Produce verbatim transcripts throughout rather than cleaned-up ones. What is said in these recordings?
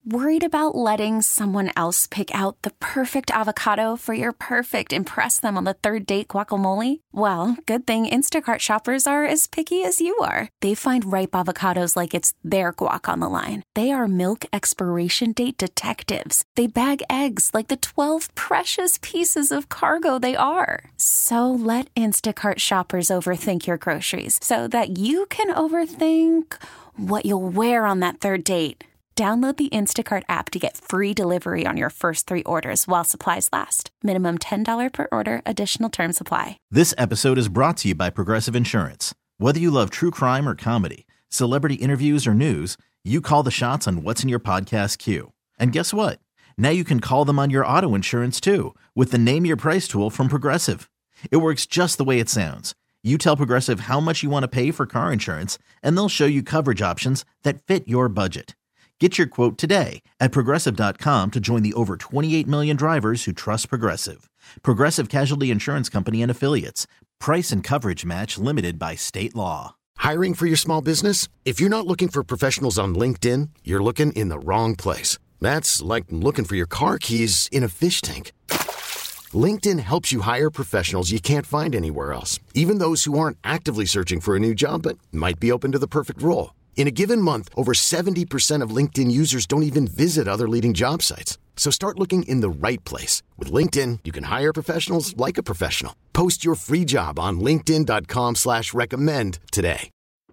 Worried about letting someone else pick out the perfect avocado for your perfect impress them on the third date guacamole? Well, good thing Instacart shoppers are as picky as you are. They find ripe avocados like it's their guac on the line. They are milk expiration date detectives. They bag eggs like the twelve precious pieces of cargo they are. So let Instacart shoppers overthink your groceries so that you can overthink what you'll wear on that third date. Download the Instacart app to get free delivery on your first three orders while supplies last. Minimum ten dollars per order. Additional terms apply. This episode is brought to you by Progressive Insurance. Whether you love true crime or comedy, celebrity interviews or news, you call the shots on what's in your podcast queue. And guess what? Now you can call them on your auto insurance too with the Name Your Price tool from Progressive. It works just the way it sounds. You tell Progressive how much you want to pay for car insurance, and they'll show you coverage options that fit your budget. Get your quote today at Progressive dot com to join the over twenty-eight million drivers who trust Progressive. Progressive Casualty Insurance Company and Affiliates. Price and coverage match limited by state law. Hiring for your small business? If you're not looking for professionals on LinkedIn, you're looking in the wrong place. That's like looking for your car keys in a fish tank. LinkedIn helps you hire professionals you can't find anywhere else, even those who aren't actively searching for a new job but might be open to the perfect role. In a given month, over seventy percent of LinkedIn users don't even visit other leading job sites. So start looking in the right place. With LinkedIn, you can hire professionals like a professional. Post your free job on linkedin dot com slash recommend today.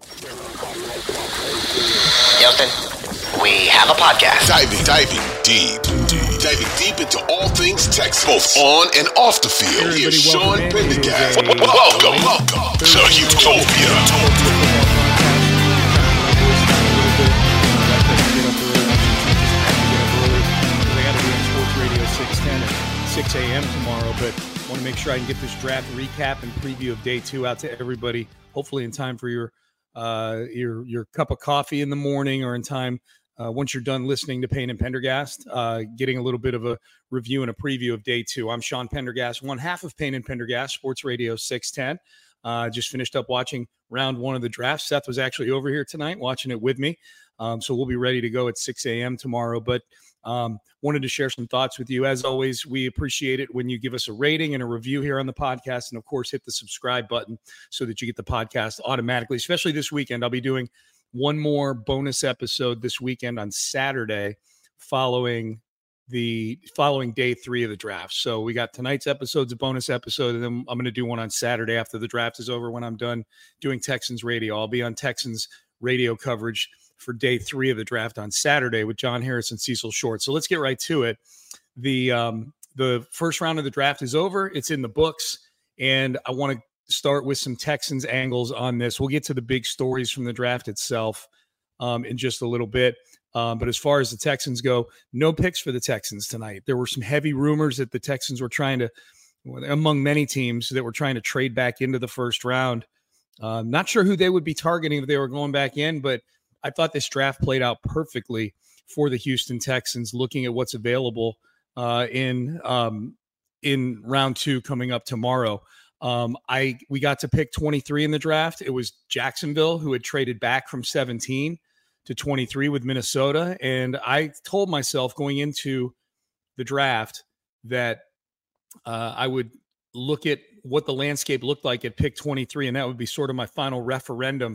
Houston, we have a podcast. Diving, diving deep, deep, diving deep into all things Texas, both on and off the field. Here's Sean Pendergast. Welcome, welcome to Utopia. six a.m. tomorrow, but want to make sure I can get this draft recap and preview of day two out to everybody, hopefully in time for your uh, your your cup of coffee in the morning, or in time uh, once you're done listening to Payne and Pendergast, uh, getting a little bit of a review and a preview of day two. I'm Sean Pendergast, one half of Payne and Pendergast, Sports Radio six ten. Uh, just finished up watching round one of the draft. Seth was actually over here tonight watching it with me, um, so we'll be ready to go at six a.m. tomorrow, but Um, wanted to share some thoughts with you. As always, we appreciate it when you give us a rating and a review here on the podcast. And of course, hit the subscribe button so that you get the podcast automatically, especially this weekend. I'll be doing one more bonus episode this weekend on Saturday following the following day three of the draft. So we got tonight's episode's a bonus episode, and then I'm going to do one on Saturday after the draft is over when I'm done doing Texans radio. I'll be on Texans radio coverage for day three of the draft on Saturday with John Harris and Cecil Short. So let's get right to it. The um, the first round of the draft is over. It's in the books, and I want to start with some Texans angles on this. We'll get to the big stories from the draft itself um, in just a little bit. Um, but as far as the Texans go, no picks for the Texans tonight. There were some heavy rumors that the Texans were trying to, among many teams, that were trying to trade back into the first round. Uh, not sure who they would be targeting if they were going back in, but I thought this draft played out perfectly for the Houston Texans, looking at what's available uh, in um, in round two coming up tomorrow. Um, I we got to pick twenty-three in the draft. It was Jacksonville who had traded back from seventeen to twenty-three with Minnesota, and I told myself going into the draft that uh, I would look at what the landscape looked like at pick twenty-three, and that would be sort of my final referendum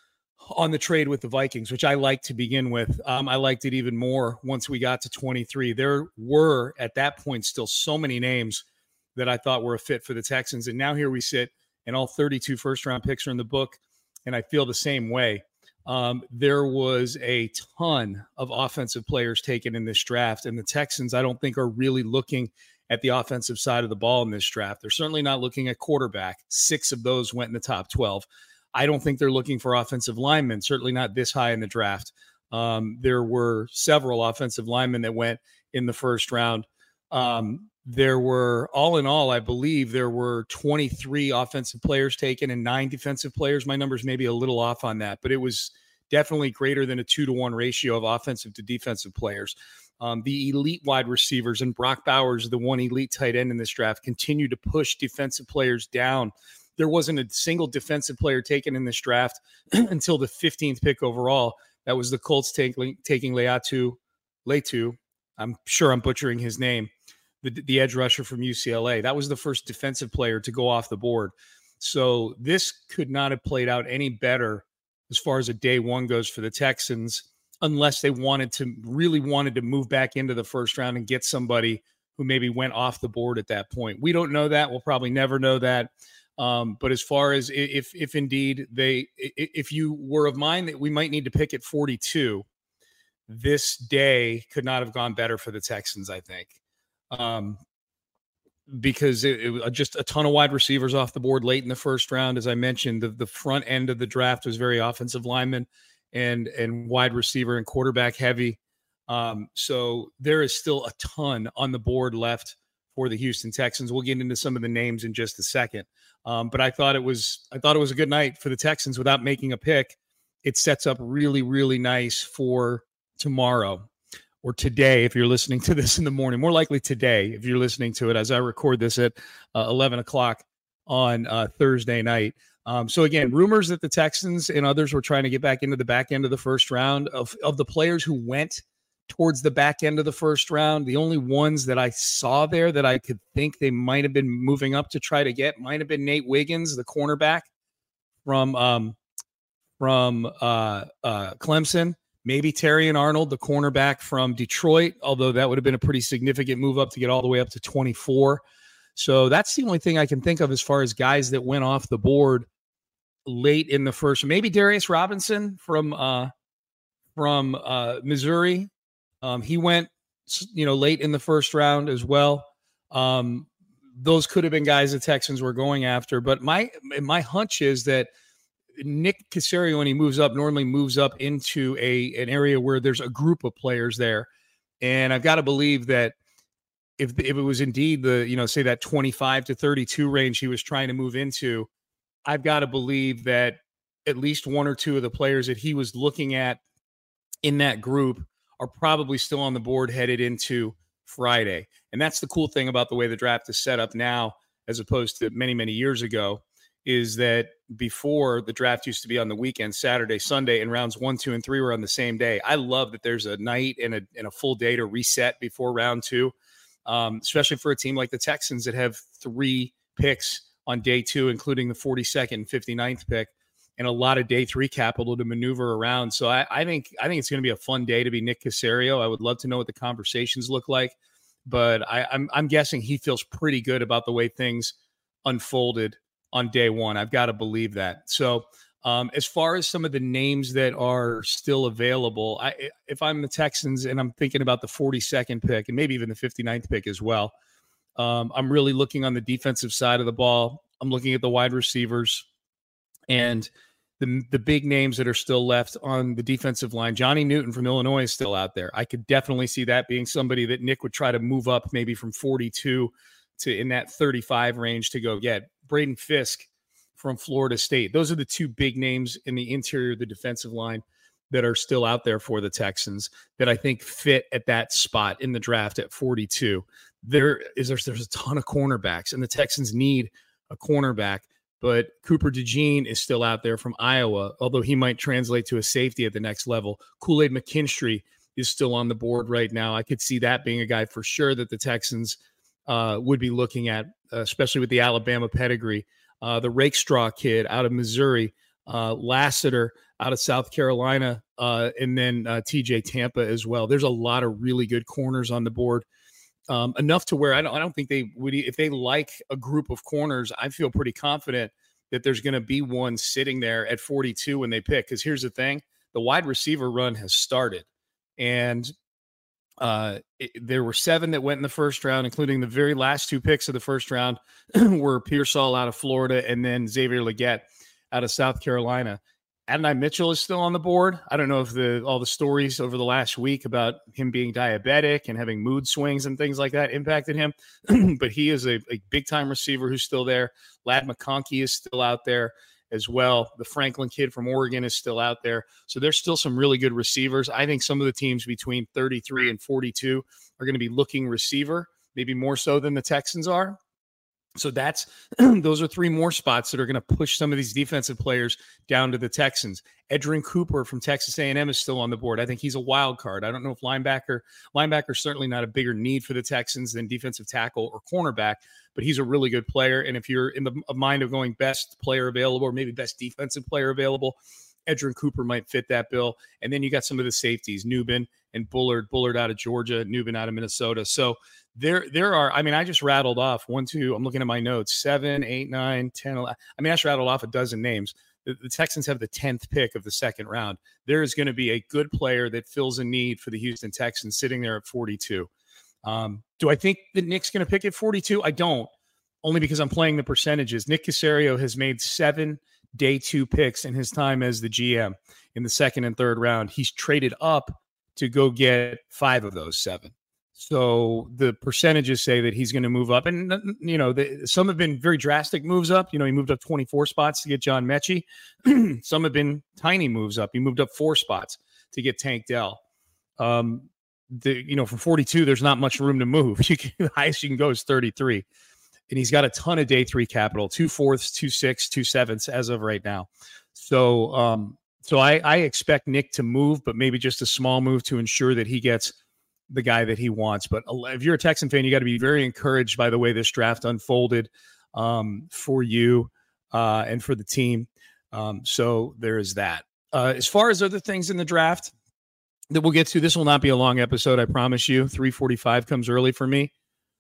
on the trade with the Vikings, which I liked to begin with. Um, I liked it even more once we got to twenty-three. There were, at that point, still so many names that I thought were a fit for the Texans. And now here we sit, and all thirty-two first-round picks are in the book, and I feel the same way. Um, there was a ton of offensive players taken in this draft, and the Texans, I don't think, are really looking at the offensive side of the ball in this draft. They're certainly not looking at quarterback. Six of those went in the top twelve. I don't think they're looking for offensive linemen, certainly not this high in the draft. Um, there were several offensive linemen that went in the first round. Um, there were, all in all, I believe there were twenty-three offensive players taken and nine defensive players. My number's maybe a little off on that, but it was definitely greater than a two to one ratio of offensive to defensive players. Um, the elite wide receivers, and Brock Bowers, the one elite tight end in this draft, continue to push defensive players down. There wasn't a single defensive player taken in this draft until the fifteenth pick overall. That was the Colts taking taking Leatu Letu, I'm sure I'm butchering his name, the, the edge rusher from U C L A. That was the first defensive player to go off the board. So this could not have played out any better as far as a day one goes for the Texans, unless they wanted to really wanted to move back into the first round and get somebody who maybe went off the board at that point. We don't know that. We'll probably never know that. Um, but as far as if, if indeed they, if you were of mind that we might need to pick at forty-two, this day could not have gone better for the Texans, I think. Um, because it, it was just a ton of wide receivers off the board late in the first round. As I mentioned, the, the front end of the draft was very offensive lineman and, and wide receiver and quarterback heavy. Um, so there is still a ton on the board left for the Houston Texans. We'll get into some of the names in just a second. Um, but I thought it was, I thought it was a good night for the Texans without making a pick. It sets up really, really nice for tomorrow or today. If you're listening to this in the morning, more likely today, if you're listening to it as I record this at uh, eleven o'clock on uh, Thursday night. Um, so again, rumors that the Texans and others were trying to get back into the back end of the first round of, of the players who went towards the back end of the first round. The only ones that I saw there that I could think they might have been moving up to try to get might have been Nate Wiggins, the cornerback from um, from uh, uh, Clemson. Maybe Terrion Arnold, the cornerback from Detroit, although that would have been a pretty significant move up to get all the way up to twenty-four. So that's the only thing I can think of as far as guys that went off the board late in the first. Maybe Darius Robinson from uh, from uh, Missouri. Um, he went, you know, late in the first round as well. Um, those could have been guys the Texans were going after. But my my hunch is that Nick Caserio, when he moves up, normally moves up into a an area where there's a group of players there. And I've got to believe that if if it was indeed the, you know, say that twenty-five to thirty-two range he was trying to move into, I've got to believe that at least one or two of the players that he was looking at in that group are probably still on the board headed into Friday. And that's the cool thing about the way the draft is set up now, as opposed to many, many years ago, is that before the draft used to be on the weekend, Saturday, Sunday, and rounds one, two, and three were on the same day. I love that there's a night and a, and a full day to reset before round two, um, especially for a team like the Texans that have three picks on day two, including the forty-second and fifty-ninth pick, and a lot of day three capital to maneuver around. So I, I think I think it's going to be a fun day to be Nick Caserio. I would love to know what the conversations look like, but I, I'm I'm guessing he feels pretty good about the way things unfolded on day one. I've got to believe that. So um, as far as some of the names that are still available, I, if I'm the Texans and I'm thinking about the forty-second pick and maybe even the fifty-ninth pick as well, um, I'm really looking on the defensive side of the ball. I'm looking at the wide receivers and the the big names that are still left on the defensive line. Johnny Newton from Illinois is still out there. I could definitely see that being somebody that Nick would try to move up maybe from forty-two to in that thirty-five range to go get. Braden Fisk from Florida State. Those are the two big names in the interior of the defensive line that are still out there for the Texans that I think fit at that spot in the draft at forty-two. There is there's, there's a ton of cornerbacks, and the Texans need a cornerback, but Cooper DeJean is still out there from Iowa, although he might translate to a safety at the next level. Kool-Aid McKinstry is still on the board right now. I could see that being a guy for sure that the Texans uh, would be looking at, uh, especially with the Alabama pedigree. Uh, the Rakestraw kid out of Missouri, uh, Lassiter out of South Carolina, uh, and then uh, T J Tampa as well. There's a lot of really good corners on the board, um, enough to where I don't, I don't think they would, if they like a group of corners, I feel pretty confident that there's going to be one sitting there at forty-two when they pick. Because here's the thing, the wide receiver run has started, and uh, it, there were seven that went in the first round, including the very last two picks of the first round were Pearsall out of Florida and then Xavier Legette out of South Carolina. Adonai Mitchell is still on the board. I don't know if the all the stories over the last week about him being diabetic and having mood swings and things like that impacted him, but he is a, a big-time receiver who's still there. Ladd McConkey is still out there as well. The Franklin kid from Oregon is still out there. So there's still some really good receivers. I think some of the teams between thirty-three and forty-two are going to be looking receiver, maybe more so than the Texans are. So that's those are three more spots that are going to push some of these defensive players down to the Texans. Edgerrin Cooper from Texas A and M is still on the board. I think he's a wild card. I don't know if linebacker, linebacker is certainly not a bigger need for the Texans than defensive tackle or cornerback, but he's a really good player. And if you're in the mind of going best player available or maybe best defensive player available, Edgerrin Cooper might fit that bill. And then you got some of the safeties, Nubin and Bullard, Bullard out of Georgia, Nubin out of Minnesota. So there, there are, I mean, I just rattled off one, two, I'm looking at my notes, seven, eight, nine, ten, eleven. I mean, I just rattled off a dozen names. The, the Texans have the tenth pick of the second round. There is going to be a good player that fills a need for the Houston Texans sitting there at forty-two. Um, do I think that Nick's going to pick at forty-two? I don't, only because I'm playing the percentages. Nick Caserio has made seven day two picks in his time as the G M in the second and third round. He's traded up to go get five of those seven. So the percentages say that he's going to move up. And, you know, the, some have been very drastic moves up. You know, he moved up twenty-four spots to get John Mechie. Some have been tiny moves up. He moved up four spots to get Tank Dell. Um, the, you know, from forty-two, there's not much room to move. You can, the highest you can go is thirty-three. And he's got a ton of day three capital, two fourths, two six, two sevenths as of right now. So, um, so I, I expect Nick to move, but maybe just a small move to ensure that he gets the guy that he wants. But if you're a Texan fan, you got to be very encouraged by the way this draft unfolded um, for you uh, and for the team. Um, so there is that. Uh, as far as other things in the draft that we'll get to, this will not be a long episode, I promise you. three forty-five comes early for me.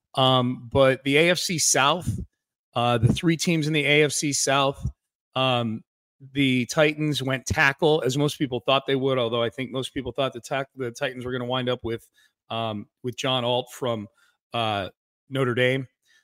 Um, but the A F C South, uh, the three teams in the A F C South, um, the Titans went tackle, as most people thought they would, although I think most people thought the, tack- the Titans were going to wind up with um, with John Alt from uh, Notre Dame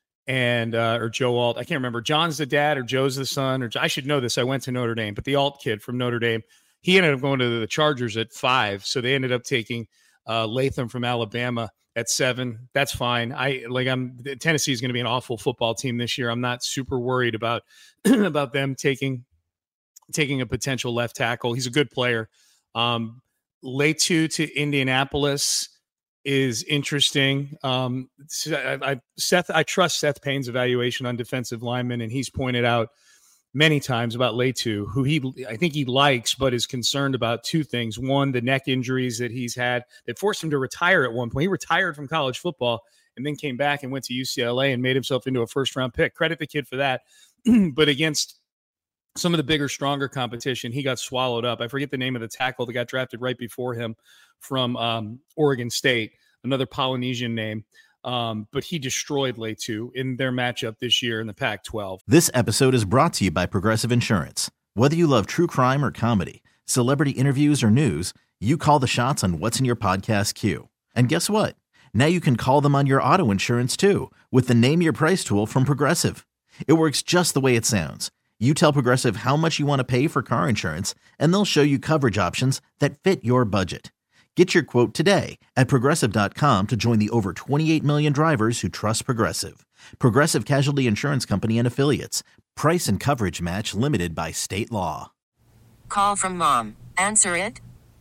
and uh, or Joe Alt. I can't remember. John's the dad or Joe's the son. Or I should know this. I went to Notre Dame, but the Alt kid from Notre Dame, he ended up going to the Chargers at five. So they ended up taking uh, Latham from Alabama at seven. That's fine. I like I'm Tennessee is going to be an awful football team this year. I'm not super worried about about them taking taking a potential left tackle. He's a good player. Um, Latu to Indianapolis is interesting. Um, I, I, Seth, I trust Seth Payne's evaluation on defensive linemen, and he's pointed out many times about Latu, who he I think he likes, but is concerned about two things. One, the neck injuries that he's had that forced him to retire at one point. He retired from college football and then came back and went to U C L A and made himself into a first-round pick. Credit the kid for that. But against some of the bigger, stronger competition, he got swallowed up. I forget the name of the tackle that got drafted right before him from um, Oregon State, another Polynesian name. Um, but he destroyed Latu in their matchup this year in the Pac twelve. This episode is brought to you by Progressive Insurance. Whether you love true crime or comedy, celebrity interviews or news, you call the shots on what's in your podcast queue. And guess what? Now you can call them on your auto insurance too with the Name Your Price tool from Progressive. It works just the way it sounds. You tell Progressive how much you want to pay for car insurance, and they'll show you coverage options that fit your budget. Get your quote today at Progressive dot com to join the over twenty-eight million drivers who trust Progressive. Progressive Casualty Insurance Company and Affiliates. Price and coverage match limited by state law. Call from mom. Answer it.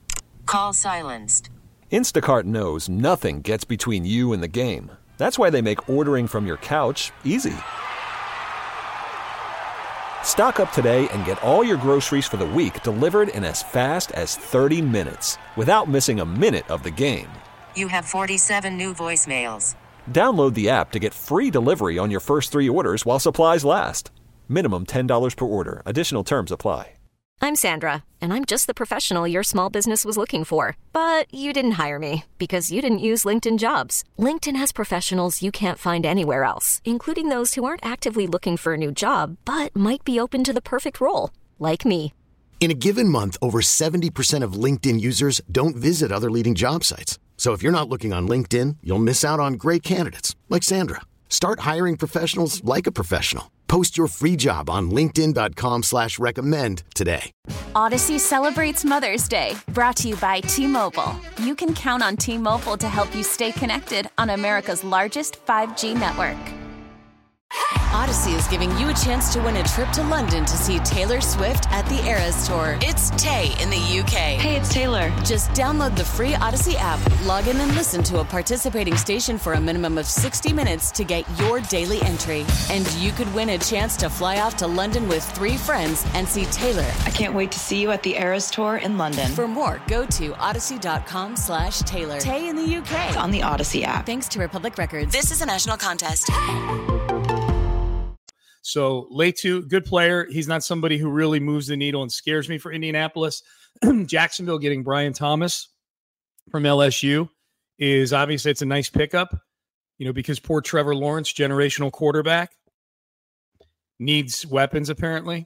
Call silenced. Instacart knows nothing gets between you and the game. That's why they make ordering from your couch easy. Stock up today and get all your groceries for the week delivered in as fast as thirty minutes without missing a minute of the game. You have forty-seven new voicemails. Download the app to get free delivery on your first three orders while supplies last. Minimum ten dollars per order. Additional terms apply. I'm Sandra, and I'm just the professional your small business was looking for. But you didn't hire me because you didn't use LinkedIn Jobs. LinkedIn has professionals you can't find anywhere else, including those who aren't actively looking for a new job, but might be open to the perfect role, like me. In a given month, over seventy percent of LinkedIn users don't visit other leading job sites. So if you're not looking on LinkedIn, you'll miss out on great candidates like Sandra. Start hiring professionals like a professional. Post your free job on linkedin dot com slash recommend today. Odyssey celebrates Mother's Day, brought to you by T-Mobile. You can count on T-Mobile to help you stay connected on America's largest five G network. Odyssey is giving you a chance to win a trip to London to see Taylor Swift at the Eras Tour. It's Tay in the U K. Hey, it's Taylor. Just download the free Odyssey app, log in and listen to a participating station for a minimum of sixty minutes to get your daily entry. And you could win a chance to fly off to London with three friends and see Taylor. I can't wait to see you at the Eras Tour in London. For more, go to odyssey.com slash Taylor. Tay in the U K. It's on the Odyssey app. Thanks to Republic Records. This is a national contest. So Letu, good player. He's not somebody who really moves the needle and scares me for Indianapolis. Jacksonville getting Brian Thomas from L S U is obviously it's a nice pickup, you know, because poor Trevor Lawrence, generational quarterback, needs weapons apparently.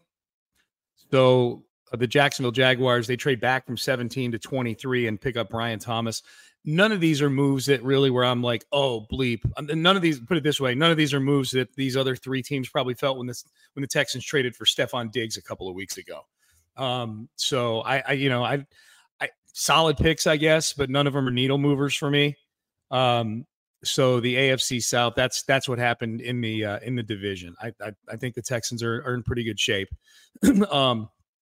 So uh, the Jacksonville Jaguars, they trade back from seventeen to twenty-three and pick up Brian Thomas. None of these are moves that really where I'm like, oh, bleep. None of these, put it this way, none of these are moves that these other three teams probably felt when this when the Texans traded for Stephon Diggs a couple of weeks ago. Um, so I, I, you know, I, I solid picks, I guess, but none of them are needle movers for me. Um, so the A F C South, that's that's what happened in the uh, in the division. I, I I think the Texans are are in pretty good shape. um,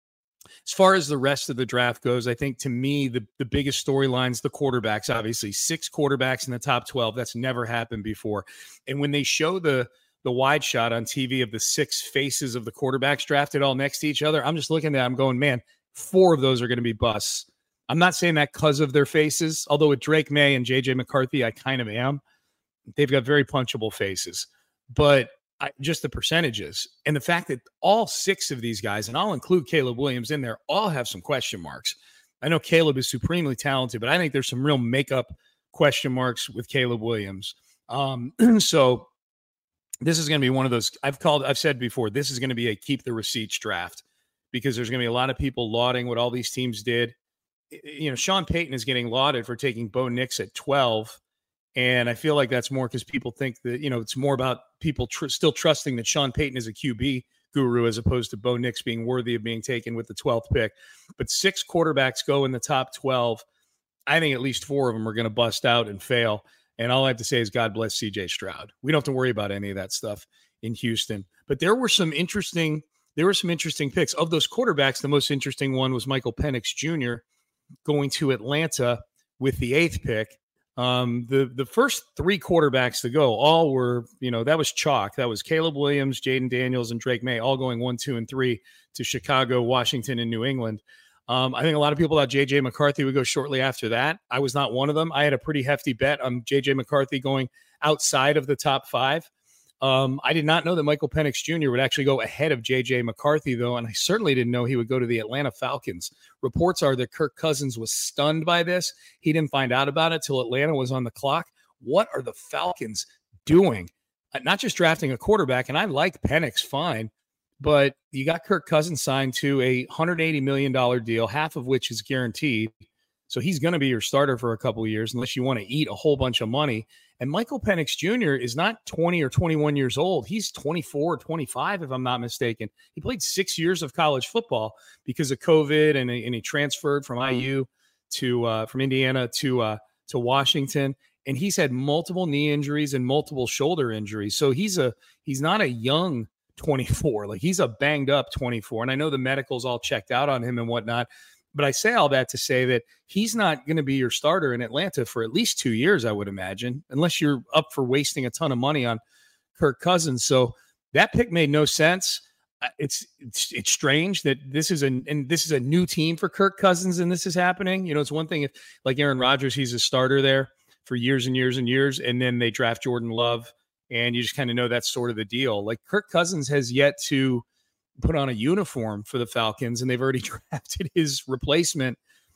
As far as the rest of the draft goes, I think to me, the, the biggest storylines, the quarterbacks, obviously six quarterbacks in the top twelve. That's never happened before. And when they show the, the wide shot on T V of the six faces of the quarterbacks drafted all next to each other, I'm just looking at it, I'm going, man, four of those are going to be busts. I'm not saying that because of their faces, although with Drake May and J J McCarthy, I kind of am. They've got very punchable faces. But I, just the percentages and the fact that all six of these guys, and I'll include Caleb Williams in there, all have some question marks. I know Caleb is supremely talented, but I think there's some real makeup question marks with Caleb Williams. Um, so this is going to be one of those I've called, I've said before, this is going to be a keep the receipts draft because there's going to be a lot of people lauding what all these teams did. You know, Sean Payton is getting lauded for taking Bo Nix at twelve. And I feel like that's more because people think that, you know, it's more about people tr- still trusting that Sean Payton is a Q B guru as opposed to Bo Nix being worthy of being taken with the twelfth pick. But six quarterbacks go in the top twelve. I think at least four of them are going to bust out and fail. And all I have to say is God bless C J Stroud. We don't have to worry about any of that stuff in Houston. But there were some interesting, there were some interesting picks. Of those quarterbacks, the most interesting one was Michael Penix Junior going to Atlanta with the eighth pick. Um, the, the first three quarterbacks to go, all were, you know, that was chalk. That was Caleb Williams, Jaden Daniels, and Drake May, all going one, two, and three to Chicago, Washington, and New England. Um, I think a lot of people thought J J McCarthy would go shortly after that. I was not one of them. I had a pretty hefty bet on J J McCarthy going outside of the top five. Um, I did not know that Michael Penix Junior would actually go ahead of J J McCarthy, though, and I certainly didn't know he would go to the Atlanta Falcons. Reports are that Kirk Cousins was stunned by this. He didn't find out about it till Atlanta was on the clock. What are the Falcons doing? Not just drafting a quarterback, and I like Penix fine, but you got Kirk Cousins signed to a one hundred eighty million dollars deal, half of which is guaranteed. So he's going to be your starter for a couple of years unless you want to eat a whole bunch of money. And Michael Penix Junior is not twenty or twenty-one years old. He's twenty-four or twenty-five, if I'm not mistaken. He played six years of college football because of COVID, and, and he transferred from I U to uh, from Indiana to uh, to Washington. And he's had multiple knee injuries and multiple shoulder injuries. So he's a he's not a young twenty-four. Like he's a banged up twenty-four. And I know the medical's all checked out on him and whatnot. But I say all that to say that he's not going to be your starter in Atlanta for at least two years, I would imagine, unless you're up for wasting a ton of money on Kirk Cousins. So that pick made no sense. It's it's, it's strange that this is a and this is a new team for Kirk Cousins, and this is happening. You know, it's one thing if like Aaron Rodgers, he's a starter there for years and years and years, and then they draft Jordan Love, and you just kind of know that's sort of the deal. Like Kirk Cousins has yet to put on a uniform for the Falcons, and they've already drafted his replacement,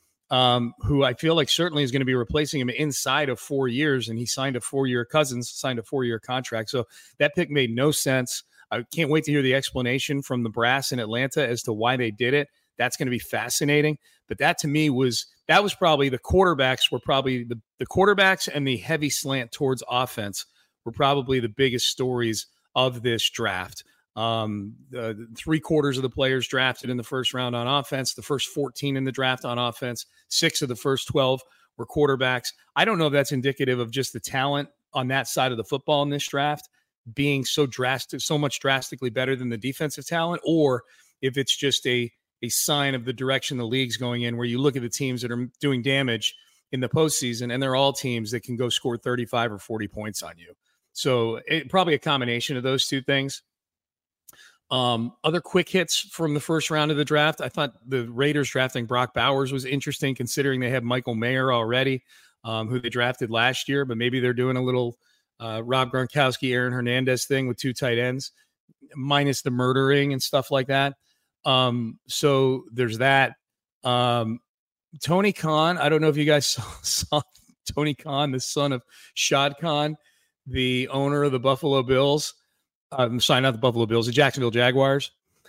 um, who I feel like certainly is going to be replacing him inside of four years. And he signed a four-year Cousins signed a four-year contract. So that pick made no sense. I can't wait to hear the explanation from the brass in Atlanta as to why they did it. That's going to be fascinating. But that to me was, that was probably the quarterbacks were probably the, the quarterbacks and the heavy slant towards offense were probably the biggest stories of this draft. Um, uh, three quarters of the players drafted in the first round on offense, the first fourteen in the draft on offense, six of the first twelve were quarterbacks. I don't know if that's indicative of just the talent on that side of the football in this draft. being so drastic, so much drastically better than the defensive talent, or if it's just a a sign of the direction the league's going in, where you look at the teams that are doing damage in the postseason, and they're all teams that can go score thirty-five or forty points on you. So it, probably a combination of those two things. Um, other quick hits from the first round of the draft. I thought the Raiders drafting Brock Bowers was interesting, considering they have Michael Mayer already, um, who they drafted last year, but maybe they're doing a little uh, Rob Gronkowski, Aaron Hernandez thing with two tight ends, minus the murdering and stuff like that. Um, so there's that. Um, Tony Khan, I don't know if you guys saw, saw Tony Khan, the son of Shad Khan, the owner of the Buffalo Bills, um, sorry, not the Buffalo Bills, the Jacksonville Jaguars.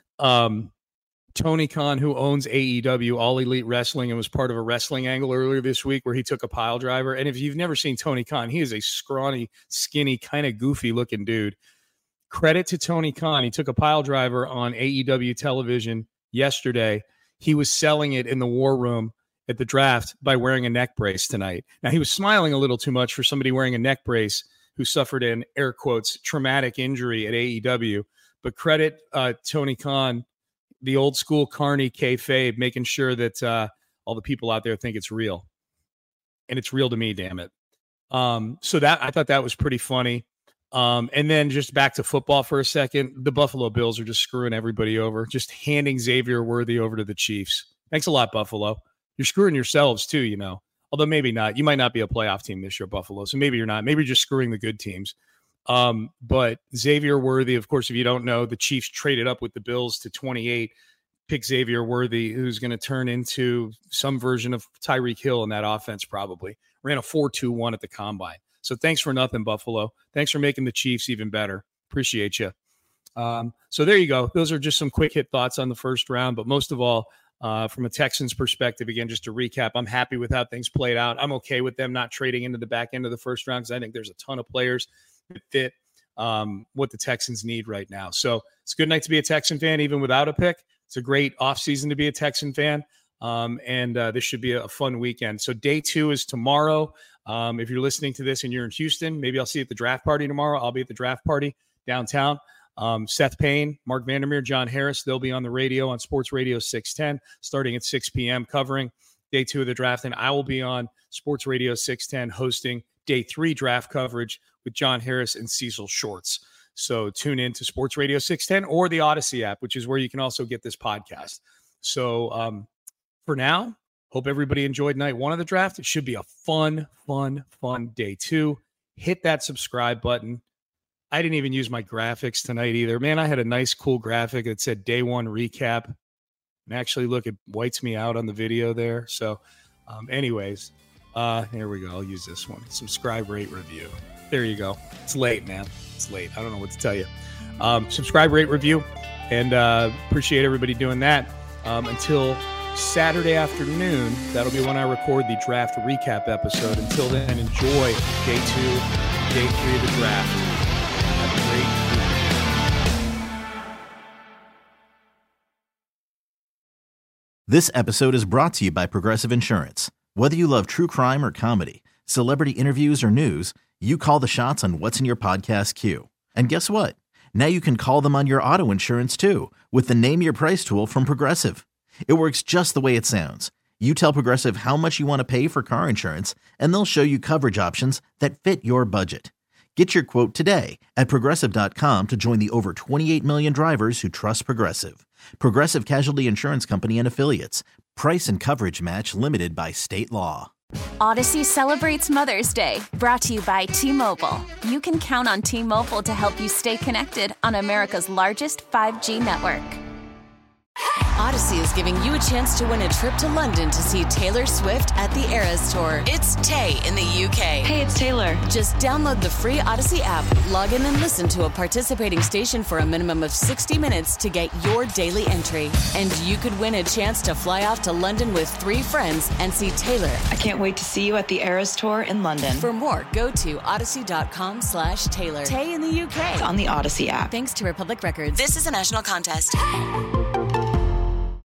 Um, Tony Khan, who owns A E W, All Elite Wrestling, and was part of a wrestling angle earlier this week where he took a pile driver. And if you've never seen Tony Khan, he is a scrawny, skinny, kind of goofy looking dude. Credit to Tony Khan. He took a pile driver on A E W television yesterday. He was selling it in the war room at the draft by wearing a neck brace tonight. Now, he was smiling a little too much for somebody wearing a neck brace who suffered an, air quotes, traumatic injury at A E W. But credit uh, Tony Khan, the old school Carney kayfabe, making sure that uh, all the people out there think it's real. And it's real to me, damn it. Um, so that I thought that was pretty funny. Um, and then just back to football for a second. The Buffalo Bills are just screwing everybody over, just handing Xavier Worthy over to the Chiefs. Thanks a lot, Buffalo. You're screwing yourselves too, you know, although maybe not. You might not be a playoff team this year, Buffalo. So maybe you're not. Maybe you're just screwing the good teams. Um, but Xavier Worthy, of course, if you don't know, the Chiefs traded up with the Bills to twenty-eight, pick Xavier Worthy, who's going to turn into some version of Tyreek Hill in that offense probably. Ran a four two one at the combine. So thanks for nothing, Buffalo. Thanks for making the Chiefs even better. Appreciate you. Um, so there you go. Those are just some quick hit thoughts on the first round. But most of all, uh, from a Texans perspective, again, just to recap, I'm happy with how things played out. I'm okay with them not trading into the back end of the first round because I think there's a ton of players that fit um, what the Texans need right now. So it's a good night to be a Texan fan, even without a pick. It's a great offseason to be a Texan fan. Um, and uh, this should be a fun weekend. So day two is tomorrow. Um, if you're listening to this and you're in Houston, maybe I'll see you at the draft party tomorrow. I'll be at the draft party downtown. Um, Seth Payne, Mark Vandermeer, John Harris, they'll be on the radio on Sports Radio six ten starting at six p.m. covering day two of the draft. And I will be on Sports Radio six ten hosting day three draft coverage with John Harris and Cecil Shorts. So tune in to Sports Radio six ten or the Odyssey app, which is where you can also get this podcast. So um, for now, hope everybody enjoyed night one of the draft. It should be a fun, fun, fun day two. Hit that subscribe button. I didn't even use my graphics tonight either. Man, I had a nice, cool graphic that said day one recap. And actually, look, it whites me out on the video there. So um, anyways, uh, here we go. I'll use this one. Subscribe, rate, review. There you go. It's late, man. It's late. I don't know what to tell you. Um, subscribe, rate, review. And uh, appreciate everybody doing that. Um, until Saturday afternoon, that'll be when I record the draft recap episode. Until then, enjoy day two, day three of the draft. Have a great week. This episode is brought to you by Progressive Insurance. Whether you love true crime or comedy, celebrity interviews or news, you call the shots on what's in your podcast queue. And guess what? Now you can call them on your auto insurance too with the Name Your Price tool from Progressive. It works just the way it sounds. You tell Progressive how much you want to pay for car insurance, and they'll show you coverage options that fit your budget. Get your quote today at Progressive dot com to join the over twenty-eight million drivers who trust Progressive. Progressive Casualty Insurance Company and Affiliates. Price and coverage match limited by state law. Odyssey celebrates Mother's Day, brought to you by T-Mobile. You can count on T-Mobile to help you stay connected on America's largest five G network. Odyssey is giving you a chance to win a trip to London to see Taylor Swift at the Eras Tour. It's Tay in the U K. Hey, it's Taylor. Just download the free Odyssey app, log in and listen to a participating station for a minimum of sixty minutes to get your daily entry. And you could win a chance to fly off to London with three friends and see Taylor. I can't wait to see you at the Eras Tour in London. For more, go to odyssey.com slash Taylor. Tay in the U K. It's on the Odyssey app. Thanks to Republic Records. This is a national contest.